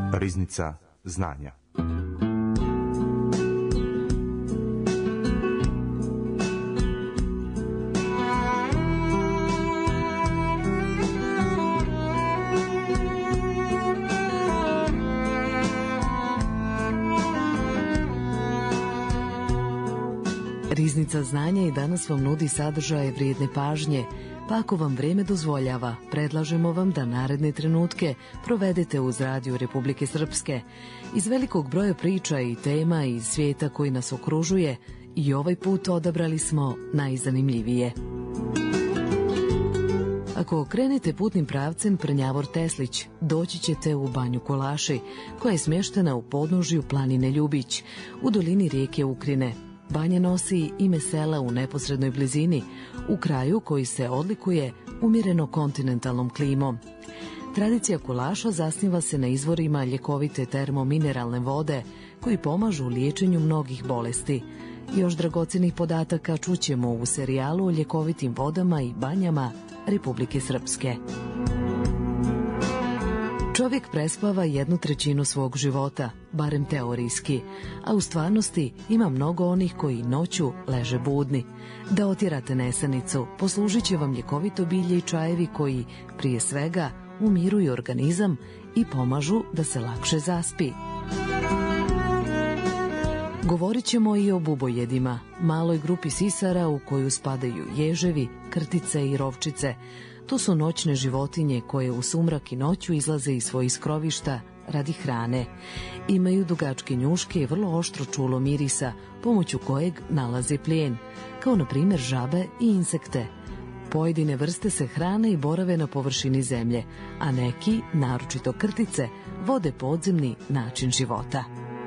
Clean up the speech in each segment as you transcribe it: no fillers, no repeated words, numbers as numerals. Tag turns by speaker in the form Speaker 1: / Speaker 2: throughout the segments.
Speaker 1: Riznica znanja.
Speaker 2: Riznica znanja i danas vam nudi sadržaje vrijedne pažnje, pa ako vam vreme dozvoljava, predlažemo vam da naredne trenutke provedete uz Radio Republike Srpske. Iz velikog broja priča i tema iz svijeta koji nas okružuje, i ovaj put odabrali smo najzanimljivije. Ako krenete putnim pravcem Prnjavor-Teslić, doći ćete u Banju Kulaši, koja je smještena u podnožju planine Ljubić, u dolini rijeke Ukrine. Banja nosi ime sela u neposrednoj blizini, u kraju koji se odlikuje umjereno kontinentalnom klimom. Tradicija kulaša zasniva se na izvorima ljekovite termomineralne vode, koji pomažu u liječenju mnogih bolesti. Još dragocjenih podataka čućemo u serijalu o ljekovitim vodama i banjama Republike Srpske. Čovjek prespava 1/3 svog života, barem teorijski, a u stvarnosti ima mnogo onih koji noću leže budni. Da otjerate nesanicu, poslužit će vam ljekovito bilje i čajevi koji, prije svega, umiruju organizam i pomažu da se lakše zaspi. Govorit ćemo i o bubojedima, maloj grupi sisara u koju spadaju ježevi, krtice i rovčice. To su noćne životinje koje u sumrak i noću izlaze iz svojih skrovišta radi hrane. Imaju dugačke njuške i vrlo oštro čulo mirisa, pomoću kojeg nalaze plijen, kao na primjer žabe i insekte. Pojedine vrste se hrane i borave na površini zemlje, a neki, naročito krtice, vode podzemni način života.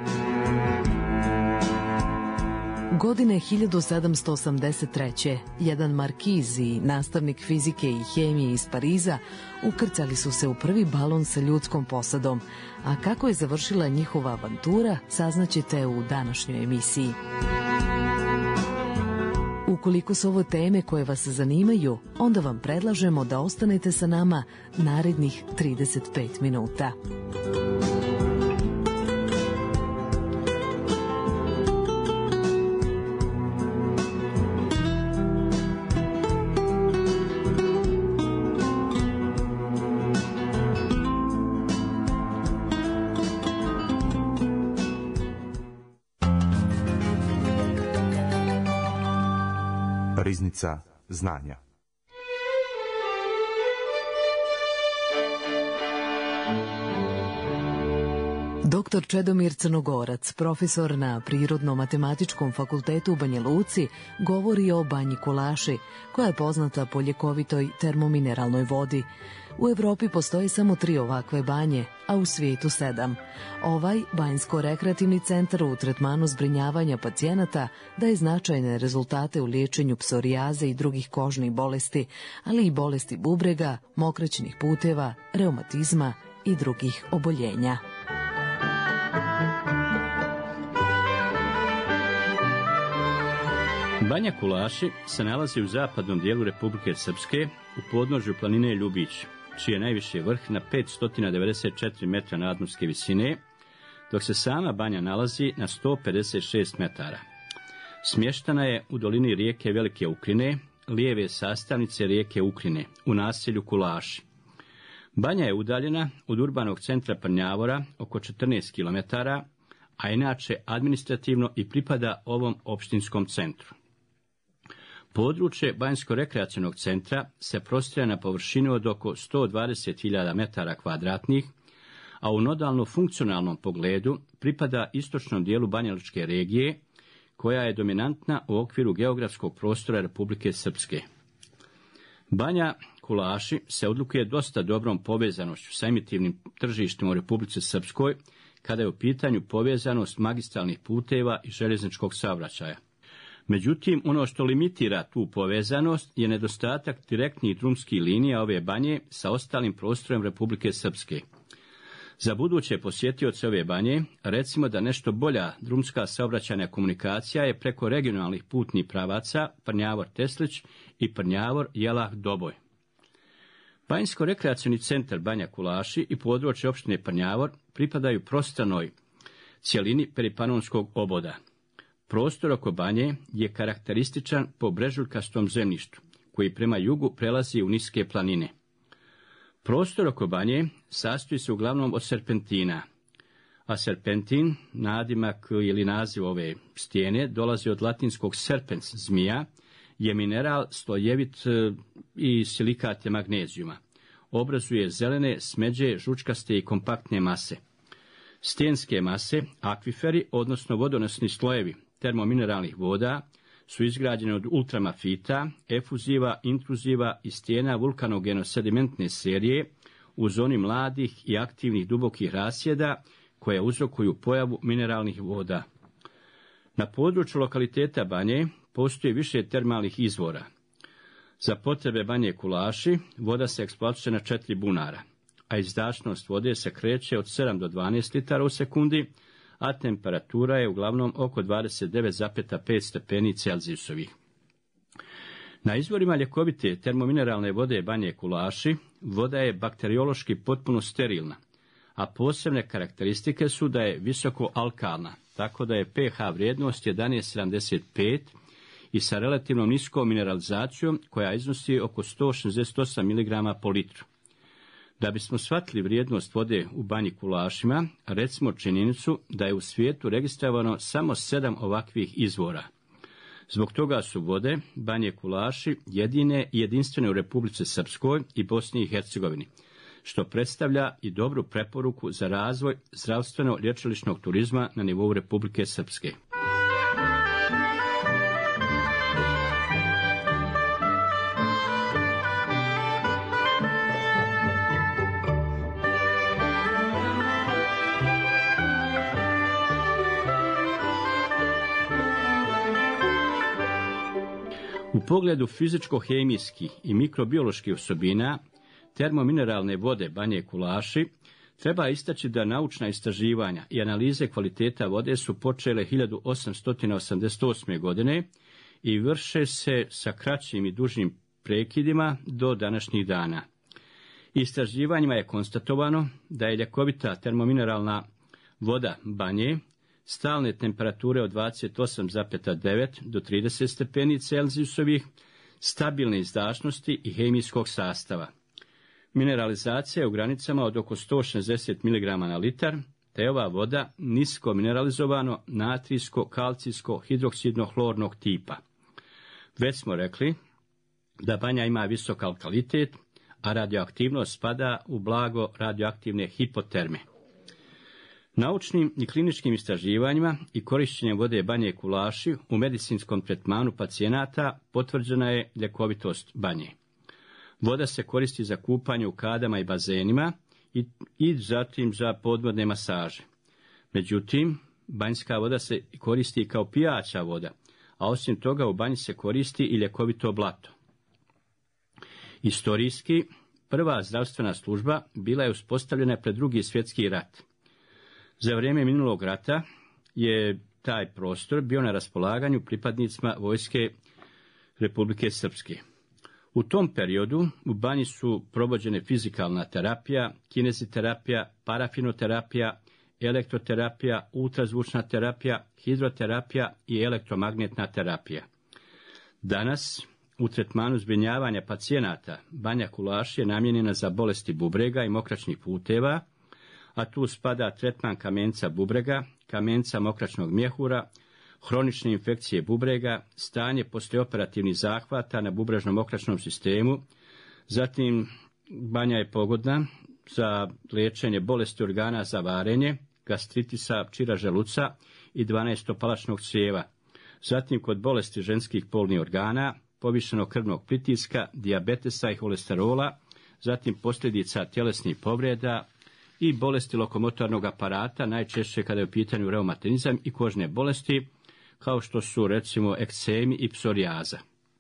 Speaker 2: Godine 1783. jedan markiz i nastavnik fizike i hemije iz Pariza ukrcali su se u prvi balon sa ljudskom posadom, a kako je završila njihova avantura saznaćete u današnjoj emisiji. Ukoliko su ovo teme koje vas zanimaju, onda vam predlažemo da ostanete sa nama narednih 35 minuta.
Speaker 1: Riznica znanja.
Speaker 2: Dr. Čedomir Crnogorac, profesor na Prirodno-matematičkom fakultetu u Banja Luci, govori o Banji Kulaši, koja je poznata po ljekovitoj termomineralnoj vodi. U Evropi postoje samo 3 ovakve banje, a u svijetu 7. Ovaj banjsko-rekreativni centar u tretmanu zbrinjavanja pacijenata daje značajne rezultate u liječenju psorijaze i drugih kožnih bolesti, ali i bolesti bubrega, mokraćnih puteva, reumatizma i drugih oboljenja.
Speaker 3: Banja Kulaši se nalazi u zapadnom dijelu Republike Srpske u podnožju planine Ljubić, čiji je najviši vrh na 594 metra nadmorske visine, dok se sama banja nalazi na 156 metara. Smještena je u dolini rijeke Velike Ukrine, lijeve sastavnice rijeke Ukrine, u naselju Kulaši. Banja je udaljena od urbanog centra Prnjavora oko 14 km, a inače administrativno i pripada ovom opštinskom centru. Područje Banjsko-rekreacionog centra se prostire na površinu od oko 120.000 metara kvadratnih, a u nodalno-funkcionalnom pogledu pripada istočnom dijelu Banjalučke regije, koja je dominantna u okviru geografskog prostora Republike Srpske. Banja Kulaši se odlikuje dosta dobrom povezanošću sa emitivnim tržištima u Republici Srpskoj, kada je u pitanju povezanost magistralnih puteva i željezničkog saobraćaja. Međutim, ono što limitira tu povezanost je nedostatak direktnih drumskih linija ove banje sa ostalim prostorom Republike Srpske. Za buduće posjetioce ove banje, recimo da nešto bolja drumska saobraćajna komunikacija je preko regionalnih putnih pravaca Prnjavor-Teslić i Prnjavor-Jelah-Doboj. Banjsko-rekreacioni centar Banja Kulaši i područje opštine Prnjavor pripadaju prostranoj cjelini peripanonskog oboda. Prostor oko Banje je karakterističan po brežuljkastom zemljištu, koji prema jugu prelazi u niske planine. Prostor oko Banje sastoji se uglavnom od serpentina, a serpentin, nadimak ili naziv ove stijene, dolazi od latinskog serpens, zmija, je mineral slojevit i silikat je magnezijuma. Obrazuje zelene, smeđe, žučkaste i kompaktne mase. Stijenske mase, akviferi, odnosno vodonosni slojevi termomineralnih voda, su izgrađene od ultramafita, efuziva, intruziva i stijena vulkanogeno-sedimentne serije u zoni mladih i aktivnih dubokih rasjeda koje uzrokuju pojavu mineralnih voda. Na području lokaliteta Banje postoji više termalnih izvora. Za potrebe Banje Kulaši voda se eksploatiše na 4 bunara, a izdašnost vode se kreće od 7 do 12 litara u sekundi, a temperatura je uglavnom oko 29,5 stepeni Celzijusovih. Na izvorima ljekovite termomineralne vode Banje Kulaši voda je bakteriološki potpuno sterilna, a posebne karakteristike su da je visoko alkalna, tako da je pH vrijednost 11,75 i sa relativno niskom mineralizacijom koja iznosi oko 168 mg po litru. Da bismo shvatili vrijednost vode u Banji Kulašima, recimo činjenicu da je u svijetu registrovano samo 7 ovakvih izvora. Zbog toga su vode Banje Kulaši jedine i jedinstvene u Republici Srpskoj i Bosni i Hercegovini, što predstavlja i dobru preporuku za razvoj zdravstveno-lječilišnog turizma na nivou Republike Srpske. U pogledu fizičko-hemijskih i mikrobioloških osobina termomineralne vode Banje Kulaši treba istaći da naučna istraživanja i analize kvaliteta vode su počele 1888. godine i vrše se sa kraćim i dužim prekidima do današnjih dana. Istraživanjima je konstatovano da je ljekovita termomineralna voda Banje stalne temperature od 28,9 do 30 stepeni Celzijusovih, stabilne izdašnosti i hemijskog sastava. Mineralizacija je u granicama od oko 160 mg na litar, te je ova voda nisko mineralizovano, natrijsko, kalcijsko, hidroksidno hlornog tipa. Već smo rekli da Banja ima visok alkalitet, a radioaktivnost spada u blago radioaktivne hipoterme. Naučnim i kliničkim istraživanjima i korištenjem vode Banje Kulaši u medicinskom tretmanu pacijenata potvrđena je ljekovitost Banje. Voda se koristi za kupanje u kadama i bazenima i zatim za podvodne masaže. Međutim, banjska voda se koristi kao pijaća voda, a osim toga u banji se koristi i ljekovito blato. Istorijski, prva zdravstvena služba bila je uspostavljena pred Drugi svjetski rat. Za vrijeme minulog rata je taj prostor bio na raspolaganju pripadnicima vojske Republike Srpske. U tom periodu u banji su provođene fizikalna terapija, kineziterapija, parafinoterapija, elektroterapija, ultrazvučna terapija, hidroterapija i elektromagnetna terapija. Danas, u tretmanu zbrinjavanja pacijenata, Banja Kulaši je namijenjena za bolesti bubrega i mokraćnih puteva, a tu spada tretman kamenca bubrega, kamenca mokraćnog mjehura, hronične infekcije bubrega, stanje poslioperativnih zahvata na bubrežnom mokraćnom sistemu. Zatim, banja je pogodna za liječenje bolesti organa za varenje, gastritisa, čira želuca i 12-palačnog crijeva. Zatim, kod bolesti ženskih polnih organa, povišenog krvnog pritiska, dijabetesa i holesterola, zatim posljedica tjelesnih povreda i bolesti lokomotornog aparata, najčešće kada je u pitanju reumatizam i kožne bolesti, kao što su recimo ekcemi i psorijaza.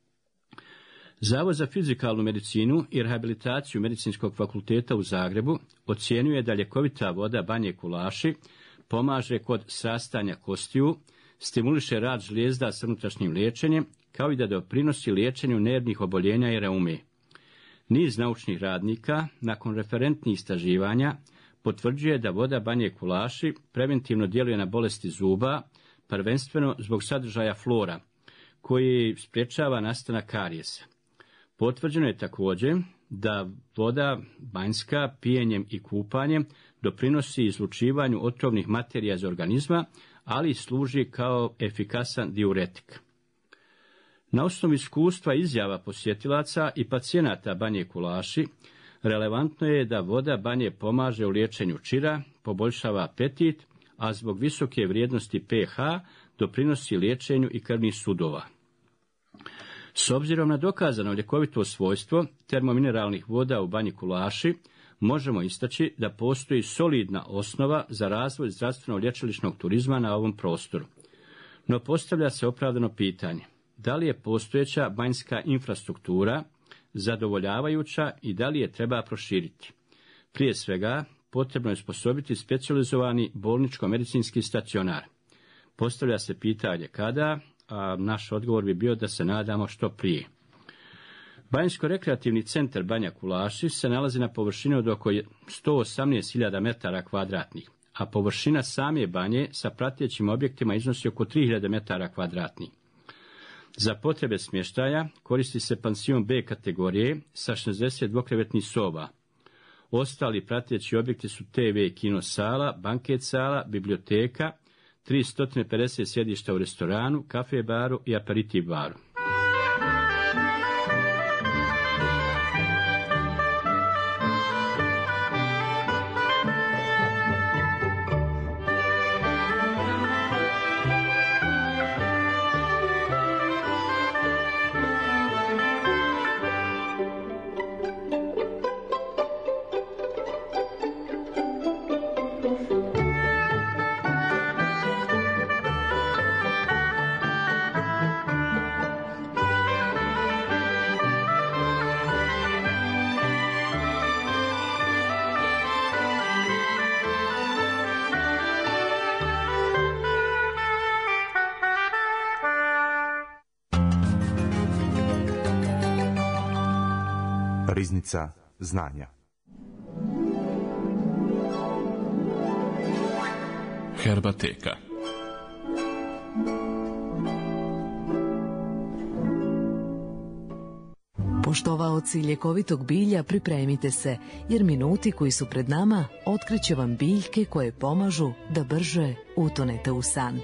Speaker 3: Zavod za fizikalnu medicinu i rehabilitaciju Medicinskog fakulteta u Zagrebu ocjenjuje da ljekovita voda Banje Kulaši pomaže kod srastanja kostiju, stimuliše rad žlijezda s unutrašnjim liječenjem, kao i da doprinosi liječenju nervnih oboljenja i reume. Niz naučnih radnika, nakon referentnih istraživanja, potvrđuje da voda Banje Kulaši preventivno djeluje na bolesti zuba, prvenstveno zbog sadržaja flora, koji sprječava nastanak karijesa. Potvrđeno je također da voda banjska pijenjem i kupanjem doprinosi izlučivanju otrovnih materija iz organizma, ali služi kao efikasan diuretik. Na osnovu iskustva izjava posjetilaca i pacijenata Banje Kulaši, relevantno je da voda Banje pomaže u liječenju čira, poboljšava apetit, a zbog visoke vrijednosti pH doprinosi liječenju i krvnih sudova. S obzirom na dokazano ljekovito svojstvo termomineralnih voda u Banji Kulaši, možemo istaći da postoji solidna osnova za razvoj zdravstveno-lječilišnog turizma na ovom prostoru. No postavlja se opravdano pitanje, da li je postojeća banjska infrastruktura zadovoljavajuća i da li je treba proširiti. Prije svega, potrebno je osposobiti specijalizovani bolničko-medicinski stacionar. Postavlja se pitanje kada, a naš odgovor bi bio da se nadamo što prije. Banjsko-rekreativni centar Banja Kulaši se nalazi na površini od oko 118.000 metara kvadratnih, a površina same banje sa pratećim objektima iznosi oko 3.000 metara kvadratnih. Za potrebe smještaja koristi se pansion B kategorije sa 60 dvokrevetnih soba. Ostali prateći objekti su TV i kino sala, banket sala, biblioteka, 350 sjedišta u restoranu, kafe baru i aperitiv baru.
Speaker 1: Riznica znanja.
Speaker 4: Herbateka.
Speaker 2: Poštovaoci ljekovitog bilja, pripremite se, jer minuti koji su pred nama otkriće vam biljke koje pomažu da brže utonete u san.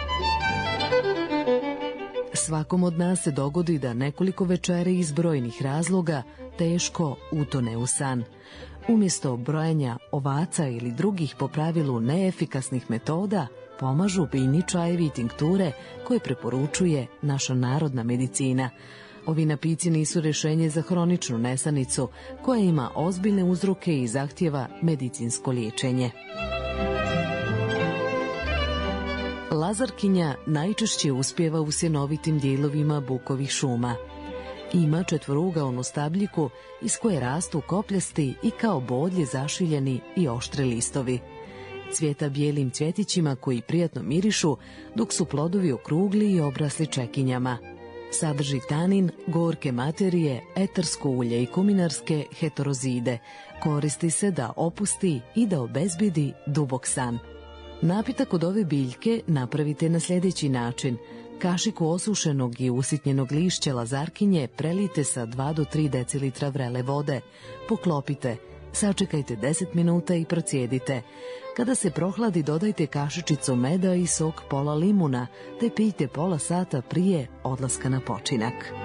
Speaker 2: Svakom od nas se dogodi da nekoliko večeri iz brojnih razloga teško utone u san. Umjesto brojanja ovaca ili drugih po pravilu neefikasnih metoda, pomažu biljni čajevi i tinkture koje preporučuje naša narodna medicina. Ovi napici nisu rješenje za hroničnu nesanicu koja ima ozbiljne uzroke i zahtjeva medicinsko liječenje. Lazarkinja najčešće uspijeva u sjenovitim dijelovima bukovih šuma. Ima četvorougaonu stabljiku iz koje rastu kopljasti i kao bodlje zašiljeni i oštre listovi. Cvjeta bijelim cvjetićima koji prijatno mirišu, dok su plodovi okrugli i obrasli čekinjama. Sadrži tanin, gorke materije, etersko ulje i kuminarske heterozide. Koristi se da opusti i da obezbijedi dubok san. Napitak od ove biljke napravite na sljedeći način. Kašiku osušenog i usitnjenog lišća lazarkinje prelijte sa 2 do 3 decilitra vrele vode. Poklopite, sačekajte 10 minuta i procijedite. Kada se prohladi, dodajte kašičicu meda i sok pola limuna, te pijte pola sata prije odlaska na počinak.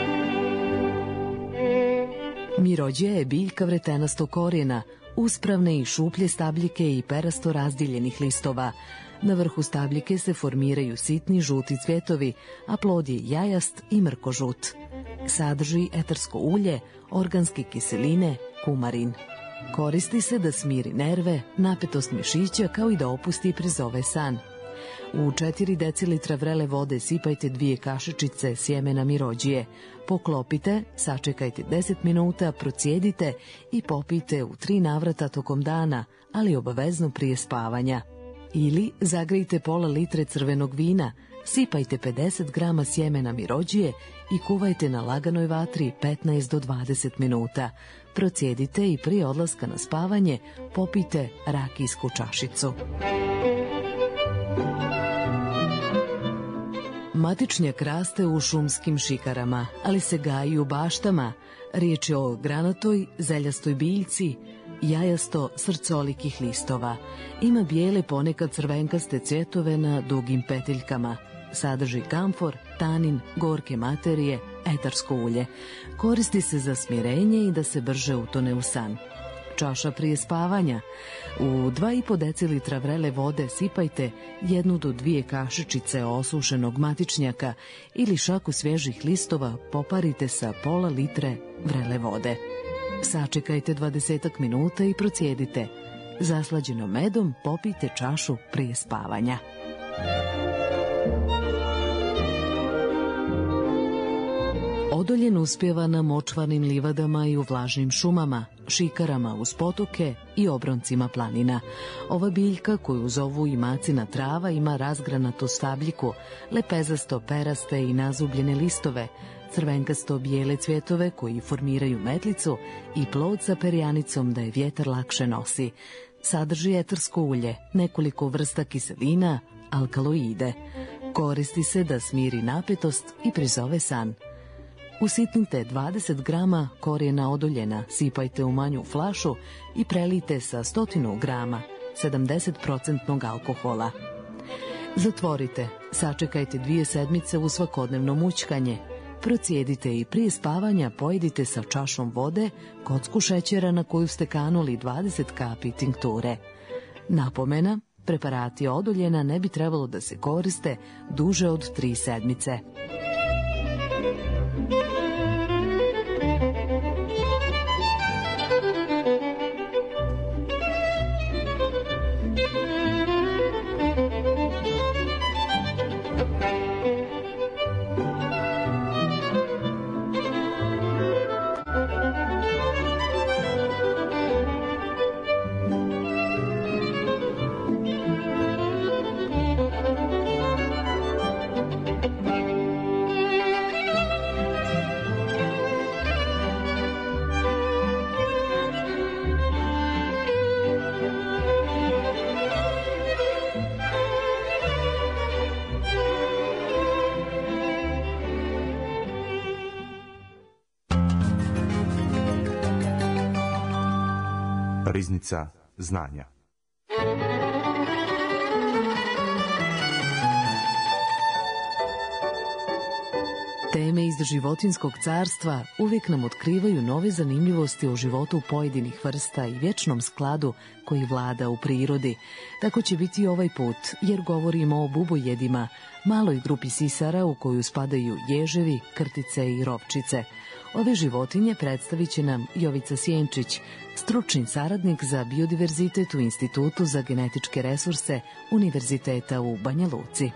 Speaker 2: Mirođija je biljka vretenastog korijena, uspravne i šuplje stabljike i perasto razdjeljenih listova. Na vrhu stabljike se formiraju sitni žuti cvjetovi, a plod je jajast i mrkožut. Sadrži etersko ulje, organske kiseline, kumarin. Koristi se da smiri nerve, napetost mišića, kao i da opusti i prizove san. U 4 decilitra vrele vode sipajte 2 kašičice sjemena mirođije. Poklopite, sačekajte 10 minuta, procijedite i popijte u 3 navrata tokom dana, ali obavezno prije spavanja. Ili zagrejte pola litre crvenog vina, Sipajte 50 grama sjemena mirođije i kuvajte na laganoj vatri 15 do 20 minuta. Procijedite i prije odlaska na spavanje popijte rakijsku čašicu. Matičnjak raste u šumskim šikarama, ali se gaji u baštama. Riječ je o granatoj, zeljastoj biljci, jajasto srcolikih listova. Ima bijele, ponekad crvenkaste cvjetove na dugim petiljkama. Sadrži kamfor, tanin, gorke materije, etarsko ulje. Koristi se za smirenje i da se brže utone u san. Čaša prije spavanja. U 2,5 decilitra vrele vode sipajte 1 do 2 kašičice osušenog matičnjaka ili šaku svježih listova poparite sa pola litre vrele vode. Sačekajte 20 minuta i procijedite. Zaslađenom medom popijte čašu prije spavanja. Odoljen uspjeva na močvarnim livadama i u vlažnim šumama, šikarama uz potoke i obroncima planina. Ova biljka, koju zovu i macina trava, ima razgranatu stabljiku, lepezasto peraste i nazubljene listove, crvenkasto bijele cvjetove koji formiraju metlicu i plod sa perjanicom da je vjetar lakše nosi. Sadrži etarsko ulje, nekoliko vrsta kiselina, alkaloide. Koristi se da smiri napetost i prizove san. Usitnite 20 grama korijena odoljena, sipajte u manju flašu i prelijte sa 100 grama 70% alkohola. Zatvorite, sačekajte 2 sedmice u svakodnevno mućkanje. Procijedite i prije spavanja pojedite sa čašom vode kocku šećera na koju ste kanuli 20 kapi tinkture. Napomena, preparati odoljena ne bi trebalo da se koriste duže od 3 sedmice.
Speaker 1: Riznica znanja.
Speaker 2: Teme iz životinjskog carstva uvijek nam otkrivaju nove zanimljivosti o životu pojedinih vrsta i vječnom skladu koji vlada u prirodi. Tako će biti ovaj put, jer govorimo o bubojedima, maloj grupi sisara u koju spadaju ježevi, krtice i rovčice. Ove životinje predstavit će nam Jovica Sjenčić, stručni saradnik za biodiverzitet u Institutu za genetičke resurse Univerziteta u Banja Luci.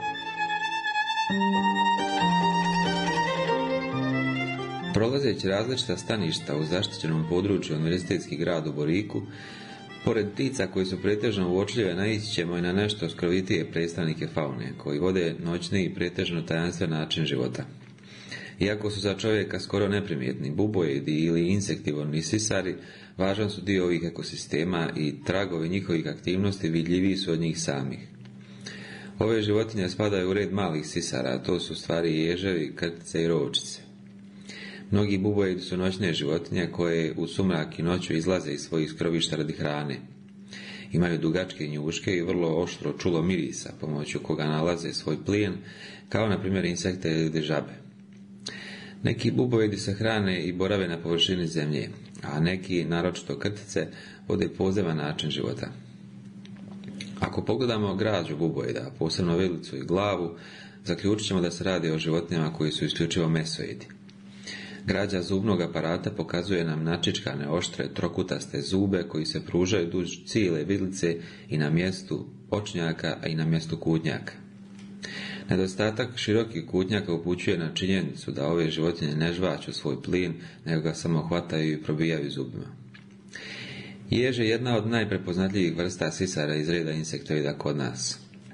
Speaker 5: Prolazeći različita staništa u zaštićenom području Univerzitetski grad u Boriku, pored ptica koji su pretežno uočljive, naići ćemo i na nešto skrovitije predstavnike faune, koji vode noćni i pretežno tajanstven način života. Iako su za čovjeka skoro neprimjetni, bubojedi ili insektivorni sisari važan su dio ovih ekosistema i tragovi njihovih aktivnosti vidljiviji su od njih samih. Ove životinje spadaju u red malih sisara, a to su stvari ježevi, krtice i rovčice. Mnogi bubojedi su noćne životinje koje u sumrak i noću izlaze iz svojih skrovišta radi hrane. Imaju dugačke njuške i vrlo oštro čulo mirisa, pomoću koga nalaze svoj plijen, kao na primjer insekte ili žabe. Neki bubojedi se hrane i borave na površini zemlje, a neki, naročito krtice, vode poseban način života. Ako pogledamo građu bubojeda, posebno vilicu i glavu, zaključit ćemo da se radi o životinjama koji su isključivo mesojedi. Građa zubnog aparata pokazuje nam načičkane, oštre, trokutaste zube koji se pružaju duž cijele vidlice i na mjestu očnjaka, a i na mjestu kutnjaka. Nedostatak širokih kutnjaka upućuje na činjenicu da ove životinje ne žvaću svoj plin, nego ga samo hvataju i probijaju zubima. Jež je jedna od najprepoznatljivih vrsta sisara iz reda insektoida kod nas.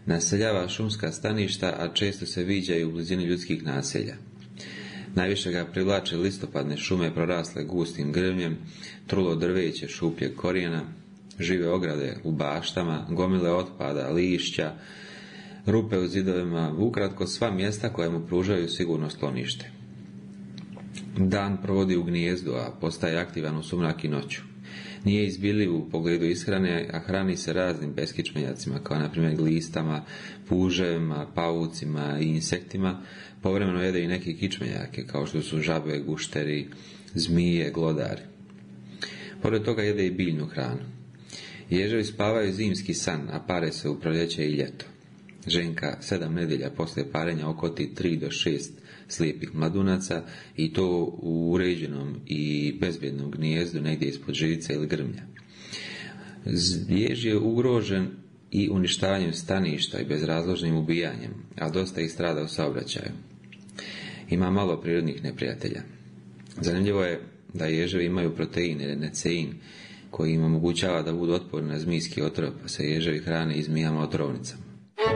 Speaker 5: Naseljava šumska staništa, a često se viđaju u blizini ljudskih naselja. Najviše ga privlače listopadne šume prorasle gustim grmljem, trulo drveće šupljeg korijena, žive ograde u baštama, gomile otpada, lišća, rupe u zidovima, ukratko sva mjesta koja mu pružaju sigurno sklonište. Dan provodi u gnijezdu, a postaje aktivan u sumrak i noću. Nije izbiljiv u pogledu ishrane, a hrani se raznim beskičmenjacima, kao na primjer glistama, puževima, pavucima i insektima. Povremeno jede i neke kičmenjake, kao što su žabe, gušteri, zmije, glodari. Pored toga jede i biljnu hranu. Ježevi spavaju zimski san, a pare se u proljeće i ljeto. Ženka 7 nedjelja poslije parenja okoti 3 do 6 slijepih mladunaca, i to u uređenom i bezbjednom gnijezdu negdje ispod živice ili grmlja. Jež je ugrožen i uništavanjem staništa i bezrazložnim ubijanjem, a dosta ih strada u saobraćaju. Ima malo prirodnih neprijatelja. Zanimljivo je da ježevi imaju protein ili necein, koji im omogućava da budu otporni na zmijski otrov, pa se ježevi hrane i zmijama otrovnicama.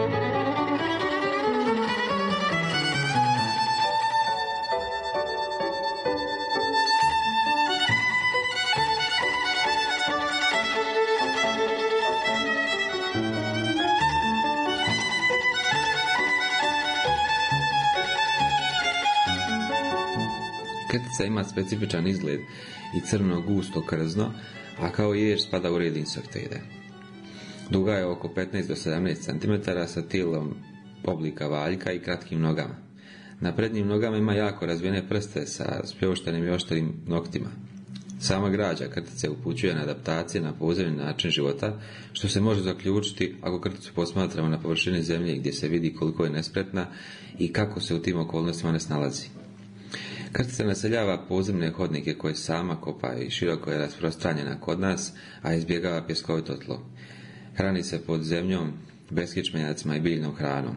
Speaker 5: Krtica ima specifičan izgled i crno gusto krzno, a kao jež spada u red insektide. Duga je oko 15 do 17 cm sa tijelom oblika valjka i kratkim nogama. Na prednjim nogama ima jako razvijene prste sa spljoštenim i oštrim noktima. Sama građa krtice upućuje na adaptacije na podzemni način života, što se može zaključiti ako krticu posmatramo na površini zemlje gdje se vidi koliko je nespretna i kako se u tim okolnostima ne snalazi. Krtica naseljava podzemne hodnike koje sama kopa i široko je rasprostranjena kod nas, a izbjegava pjeskovito tlo. Hrani se pod zemljom, beskičmenjacima i biljnom hranom.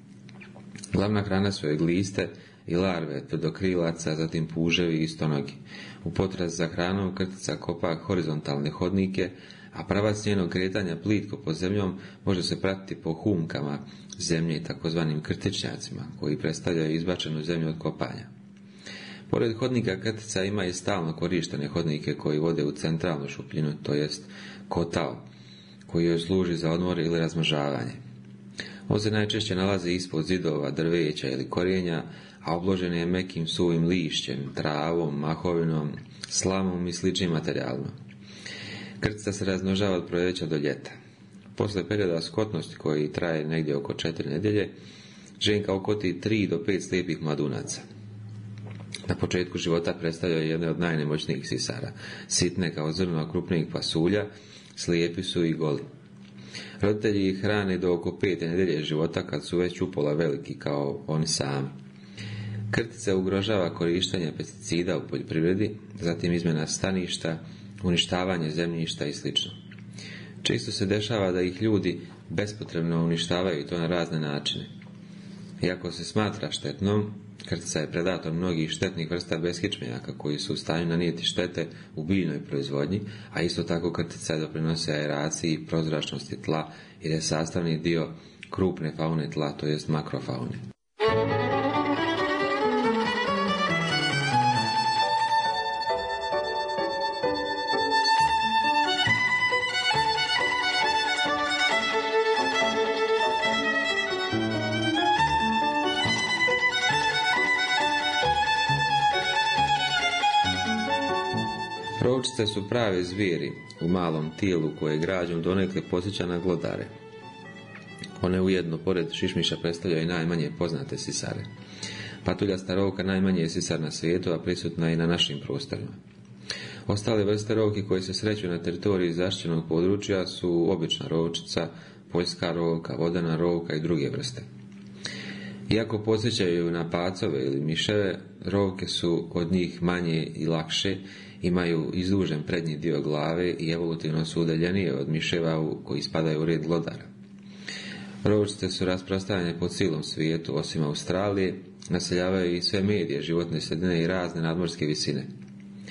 Speaker 5: Glavna hrana su joj gliste i larve tvrdokrilaca, zatim puževi i stonogi. U potrazi za hranom krtica kopa horizontalne hodnike, a pravac njenog kretanja plitko pod zemljom može se pratiti po humkama zemlje i takozvanim krtičnjacima, koji predstavljaju izbačenu zemlju od kopanja. Pored hodnika krtica ima i stalno korištene hodnike koji vode u centralnu šupljinu, to jest kotao, koji joj služi za odmor ili razmnožavanje. On se najčešće nalazi ispod zidova, drveća ili korijenja, a obložen je mekim suvim lišćem, travom, mahovinom, slamom i sličnim materijalima. Krtica se razmnožava od proljeća do ljeta. Posle perioda skotnosti, koji traje negdje oko 4 nedjelje, ženka okoti 3 do 5 slijepih mladunaca. Na početku života predstavljaju jedne od najnemoćnijih sisara, sitne kao zrno krupnijih pasulja, slijepi su i goli. Roditelji ih hrane do oko 5. nedjelje života, kad su već upola veliki kao oni sami. Krtica ugrožava korištenje pesticida u poljoprivredi, zatim izmjena staništa, uništavanje zemljišta i sl. Često se dešava da ih ljudi bespotrebno uništavaju, i to na razne načine. Iako se smatra štetnom, krtica je predator mnogih štetnih vrsta beskičmenjaka koji su u stanju nanijeti štete u biljnoj proizvodnji, a isto tako krtica doprinose aeraciji i prozračnosti tla jer je sastavni dio krupne faune tla, to jest makrofaune. Rovčice su prave zvijeri u malom tijelu koje građom donekle podsjeća na glodare. One ujedno, pored šišmiša, predstavljaju i najmanje poznate sisare. Patuljasta rovka najmanje je sisar na svijetu, a prisutna i na našim prostorima. Ostale vrste rovki koje se sreću na teritoriji zaštićenog područja su obična rovčica, poljska rovka, vodena rovka i druge vrste. Iako podsjećaju na pacove ili miševe, rovke su od njih manje i lakše, imaju izdužen prednji dio glave i evolutivno su udaljenije od miševa koji spadaju u red glodara. Rovčice su rasprostranjene po cijelom svijetu, osim Australije, naseljavaju i sve medije, životne sredine i razne nadmorske visine.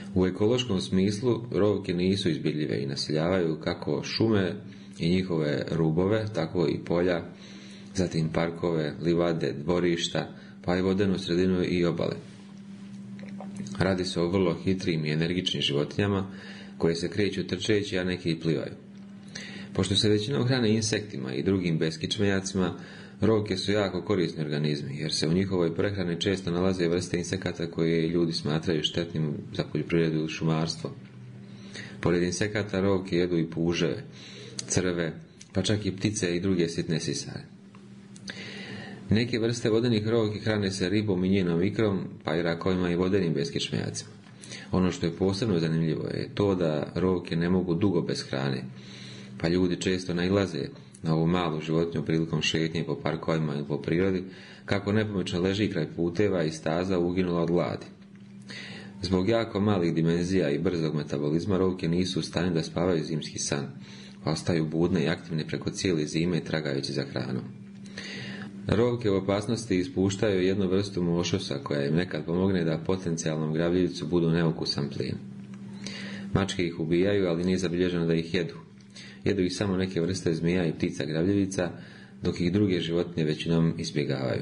Speaker 5: U ekološkom smislu rovke nisu izbjeljive i naseljavaju kako šume i njihove rubove, tako i polja, zatim parkove, livade, dvorišta, pa i vodenu sredinu i obale. Radi se o vrlo hitrim i energičnim životinjama koje se kreću trčeći, a neki i plivaju. Pošto se većinom hrane insektima i drugim beskičmenjacima, rovke su jako korisni organizmi, jer se u njihovoj prehrani često nalaze vrste insekata koje ljudi smatraju štetnim za poljoprivredu i šumarstvo. Pored insekata rovke jedu i puževe, crve, pa čak i ptice i druge sitne sisare. Neke vrste vodenih rovki hrane se ribom i njenom ikrom, pa i rakovima i vodenim beskičmenjacima. Ono što je posebno zanimljivo je to da rovke ne mogu dugo bez hrane, pa ljudi često nailaze na ovu malu životinju prilikom šetnje po parkovima i po prirodi, kako nepomično leži kraj puteva i staza uginula od gladi. Zbog jako malih dimenzija i brzog metabolizma rovke nisu u stanju da spavaju zimski san, pa ostaju budne i aktivne preko cijele zime tragajući za hranom. Rovke u opasnosti ispuštaju jednu vrstu mošosa koja im nekad pomogne da potencijalnom gravljivcu budu neukusan plijen. Mačke ih ubijaju, ali nije zabilježeno da ih jedu. Jedu ih samo neke vrste zmija i ptica gravljivica, dok ih druge životinje većinom izbjegavaju.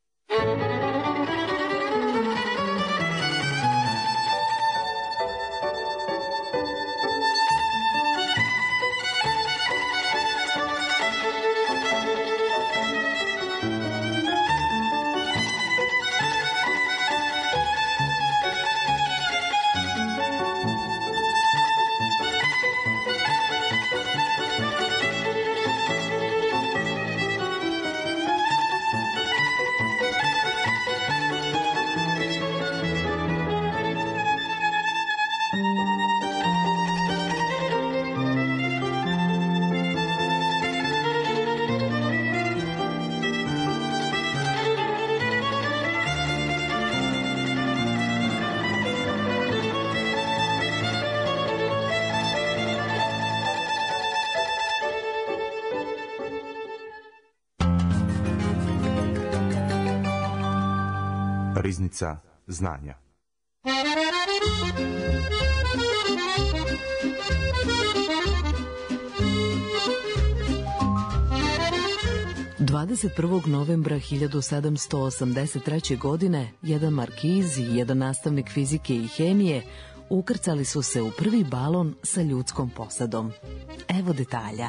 Speaker 1: Riznica znanja.
Speaker 2: Novembra 1783. godine jedan markiz i jedan nastavnik fizike i hemije ukrcali su se u prvi balon sa ljudskom posadom. Evo detalja.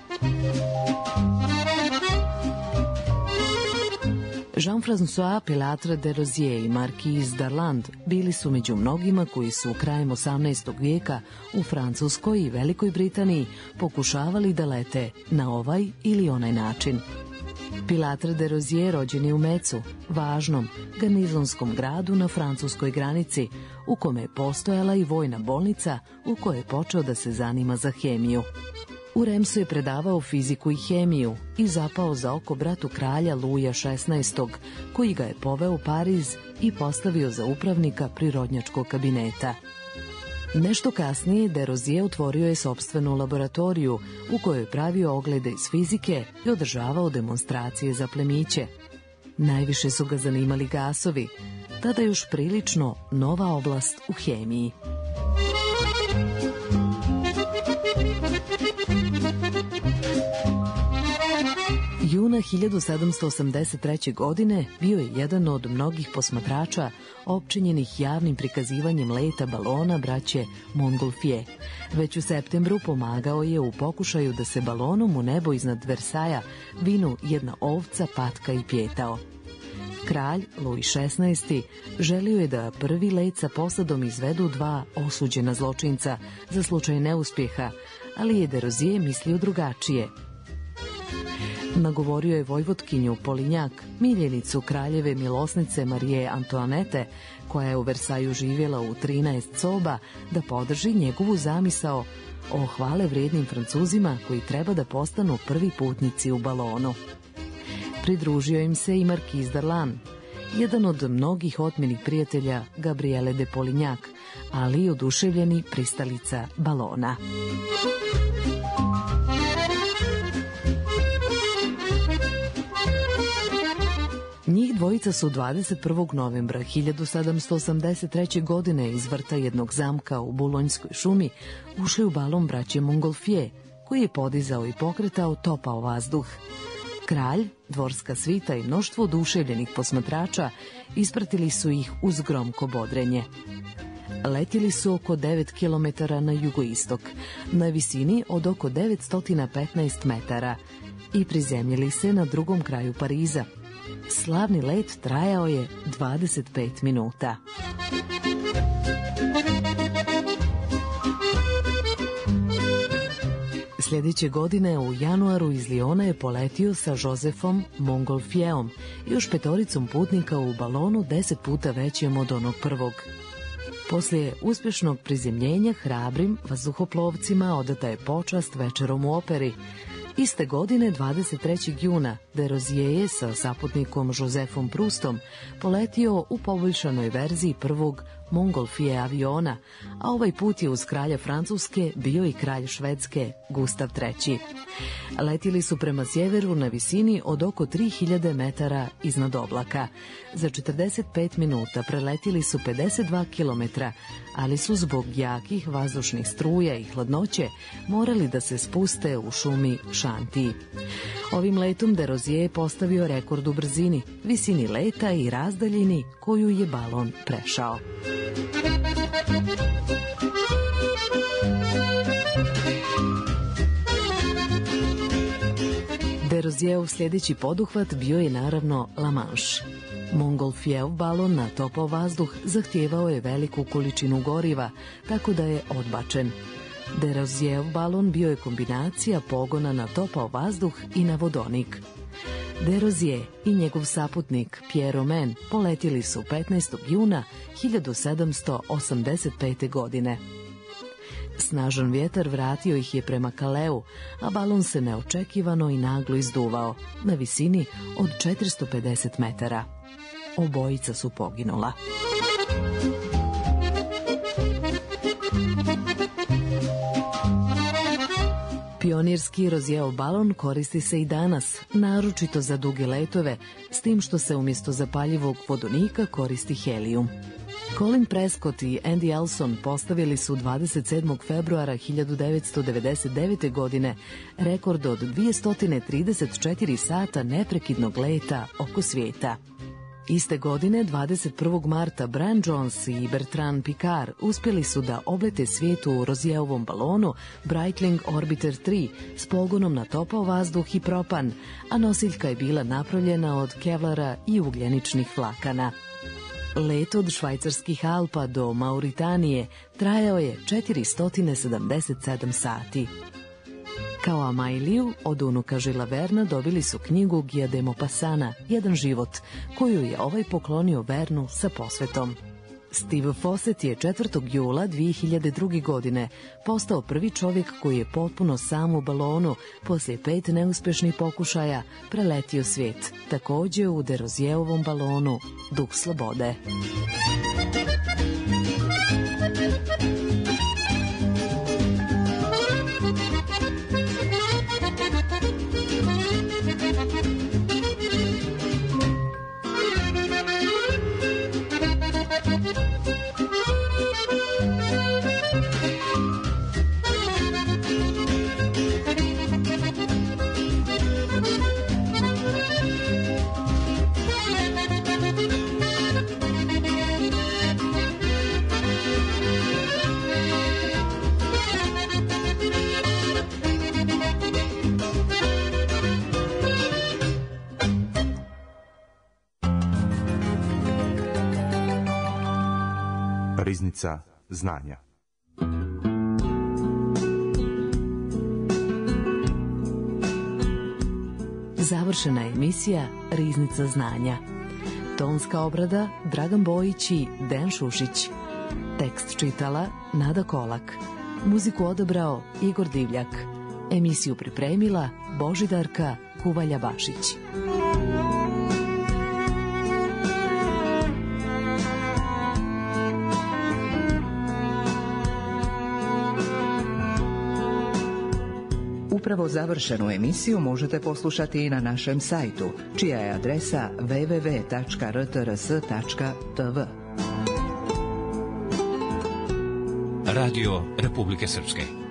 Speaker 2: Jean-François Pilatre de Rozier i Marquis d'Arland bili su među mnogima koji su krajem 18. vijeka u Francuskoj i Velikoj Britaniji pokušavali da lete na ovaj ili onaj način. Pilatre de Rozier rođen je u Mecu, važnom garnizonskom gradu na francuskoj granici, u kome je postojala i vojna bolnica u kojoj je počeo da se zanima za hemiju. U Remsu je predavao fiziku i hemiju i zapao za oko bratu kralja Luja XVI, koji ga je poveo u Pariz i postavio za upravnika prirodnjačkog kabineta. Nešto kasnije de Rozier otvorio je sopstvenu laboratoriju u kojoj je pravio oglede iz fizike i održavao demonstracije za plemiće. Najviše su ga zanimali gasovi, tada još prilično nova oblast u hemiji. Juna 1783. godine bio je jedan od mnogih posmatrača opčinjenih javnim prikazivanjem leta balona braće Montgolfier. Već u septembru pomagao je u pokušaju da se balonom u nebo iznad Versaja vinu jedna ovca, patka i pjetao. Kralj Louis XVI želio je da prvi let sa posadom izvedu dva osuđena zločinca za slučaj neuspjeha, ali je de Rozier mislio drugačije. Nagovorio je vojvotkinju Polignac, miljenicu kraljeve milosnice Marije Antoinette, koja je u Versaju živjela u 13 soba, da podrži njegovu zamisao o hvale vrijednim Francuzima koji treba da postanu prvi putnici u balonu. Pridružio im se i Marquis d'Arland, jedan od mnogih otmijenih prijatelja Gabriele de Polignac, ali i oduševljeni pristalica balona. Njih dvojica Obojica su 21. novembra 1783. godine iz vrta jednog zamka u Bulonjskoj šumi ušli u balon braće Montgolfier, koji je podizao i pokretao topao vazduh. Kralj, dvorska svita i mnoštvo oduševljenih posmatrača ispratili su ih uz gromko bodrenje. Letjeli su oko 9 km na jugoistok, na visini od oko 915 metara i prizemljili se na drugom kraju Pariza. Slavni let trajao je 25 minuta. Sljedeće godine u januaru iz Liona je poletio sa Josephom Montgolfierom i još 5 putnika u balonu 10 puta većem od onog prvog. Poslije uspješnog prizemljenja hrabrim vazduhoplovcima odata je počast večerom u operi. Iste godine, 23. juna, Desrosiers je sa saputnikom Josephom Proustom poletio u poboljšanoj verziji prvog Montgolfier aviona, a ovaj put je uz kralja Francuske bio i kralj Švedske, Gustav III. Letjeli su prema sjeveru na visini od oko 3000 metara iznad oblaka. Za 45 minuta preletjeli su 52 kilometra, ali su zbog jakih vazdušnih struja i hladnoće morali da se spuste u šumi Šanti. Ovim letom Desrosiers je postavio rekord u brzini, visini leta i razdaljini koju je balon prešao. Desrosiersov sljedeći poduhvat bio je naravno La Manche. Montgolfierov balon na topao vazduh zahtijevao je veliku količinu goriva, tako da je odbačen. Desrosiersov balon bio je kombinacija pogona na topao vazduh i na vodonik. Desrosiers i njegov saputnik Pierre Romain poletjeli su 15. juna 1785. godine. Snažan vjetar vratio ih je prema Calaisu, a balon se neočekivano i naglo izduvao na visini od 450 metara. Obojica su poginula. Pionirski Rosierov balon koristi se i danas, naročito za duge letove, s tim što se umjesto zapaljivog vodonika koristi helijum. Colin Prescott i Andy Elson postavili su 27. februara 1999. godine rekord od 234 sata neprekidnog leta oko svijeta. Iste godine, 21. marta, Brian Jones i Bertrand Piccard uspjeli su da oblete svijetu u Rosierovom balonu Breitling Orbiter 3 s pogonom na topao vazduh i propan, a nosiljka je bila napravljena od kevlara i ugljeničnih vlakana. Let od švajcarskih Alpa do Mauritanije trajao je 477 sati. Kao Amailiju, od unuka Žila Verna dobili su knjigu Guia de Maupassana, Jedan život, koju je ovaj poklonio Vernu sa posvetom. Steve Fossett je 4. jula 2002. godine postao prvi čovjek koji je potpuno sam u balonu poslije 5 neuspješnih pokušaja preletio svijet, također u Desrosierovom balonu Duh slobode.
Speaker 1: Riznica znanja.
Speaker 2: Završena je emisija Riznica znanja. Tonska obrada Dragan Bojić i Dejan Šušić. Tekst čitala Nada Kolak. Muziku odabrao Igor Divljak. Emisiju pripremila Božidarka Kuvalja-Bašić.
Speaker 6: upravo završenu emisiju možete poslušati i na našem sajtu, čija je adresa www.rtrs.tv.
Speaker 7: Radio Republike Srpske.